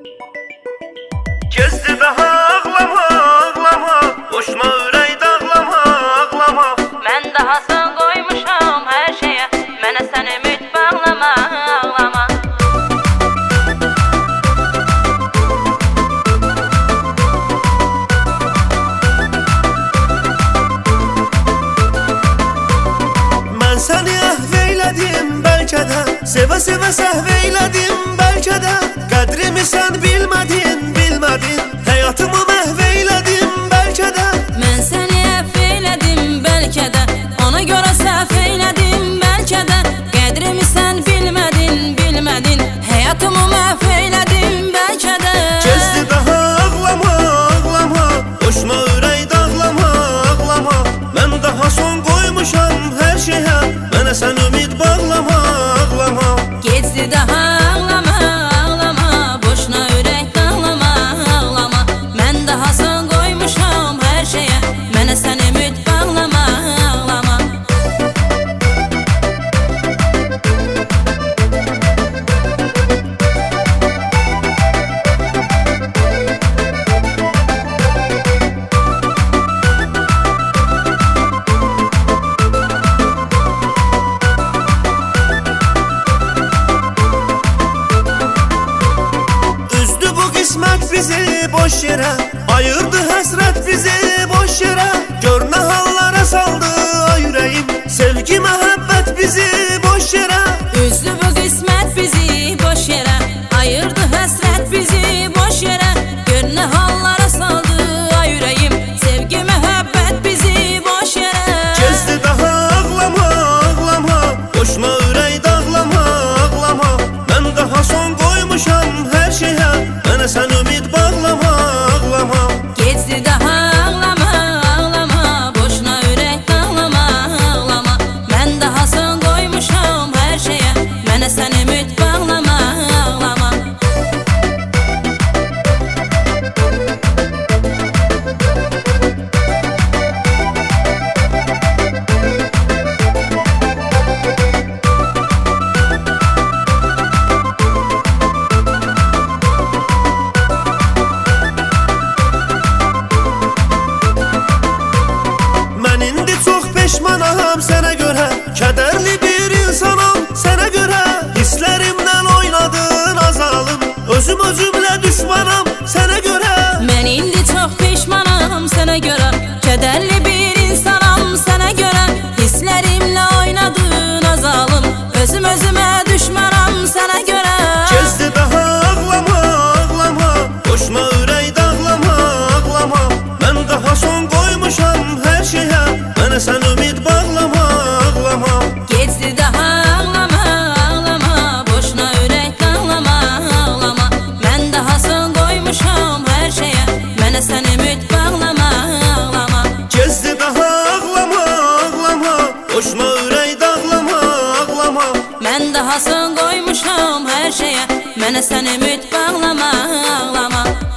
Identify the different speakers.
Speaker 1: Kezdi daha ağlama, ağlama, boşuna ürək dağlama, ağlama.
Speaker 2: Mən daha son qoymuşam hər şeyə, mənə sən ümid bağlama, ağlama.
Speaker 1: Mən səni əhv eylədim bəlkə də, sevə-sevə səhv eylədim bəlkə də. Qədrimi sən bilmədin, bilmədin, həyatımı məhv eylədim bəlkə də.
Speaker 2: Mən səni əfv eylədim bəlkə də, ona görə səhv eylədim bəlkə də. Qədrimi sən bilmədin, bilmədin, həyatımı məhv eylədim bəlkə də.
Speaker 1: Kezdi daha ağlama, ağlama, boşuna ürək dağlama, ağlama. Mən daha son qoymuşam hər şeyə, mənə sən ümid bağlama, ağlama.
Speaker 2: Keçdi daha ağlama, ağlama, boşuna ürək dağlama, ağlama. Mən daha son qoymuşam hər şeyə, mənə sən ümid bağlama, ağlama.
Speaker 1: Qismət bizi boş yerə, ayırdı həsrət bizi boş yerə. Gör nə hallara saldı ay ürəyim, sevgi məhəbbət bizi boş yerə.
Speaker 2: Üzdü bu qismət bizi boş yerə, ayırdı həsrət bizi boş yerə. Gör nə hallara saldı ay ürəyim, sevgi məhəbbət bizi boş yerə.
Speaker 1: Kezdi daha ağlama, ağlama, boşuna ürək dağlama, ağlama. Mən daha son qoymuşam hər şeyə, mənə sən ümid bağlama, ağlama.
Speaker 2: Keçdi daha ağlama, ağlama, boşuna ürək dağlama, ağlama. Mən daha son qoymuşam hər şeyə, mənə sən ümid bağlama, ağlama. Peşmanam sənə görə, kədərli bir insanam sənə görə. Hisslərimdən oynadın azalım, özümlə düşmanam sənə görə. Mən indi çox peşmanam sənə görə, kədərli bir insanam sənə görə. Hisslərimlə oynadın azalım, özümə düşmanam sənə görə.
Speaker 1: Kezdi daha ağlama, ağlama, boşuna ürək dağlama, ağlama. Mən daha son qoymuşam hər şeyə, mənə sən ümid bağlama, ağlama.
Speaker 2: Keçdi daha ağlama, ağlama, boşuna ürək dağlama, ağlama. Mən daha son qoymuşam hər şeyə, mənə sən ümid bağlama, ağlama.
Speaker 1: Kezdi daha ağlama, ağlama, boşuna ürək dağlama, ağlama.
Speaker 2: Mən daha son qoymuşam hər şeyə, mənə sən ümid bağlama, ağlama.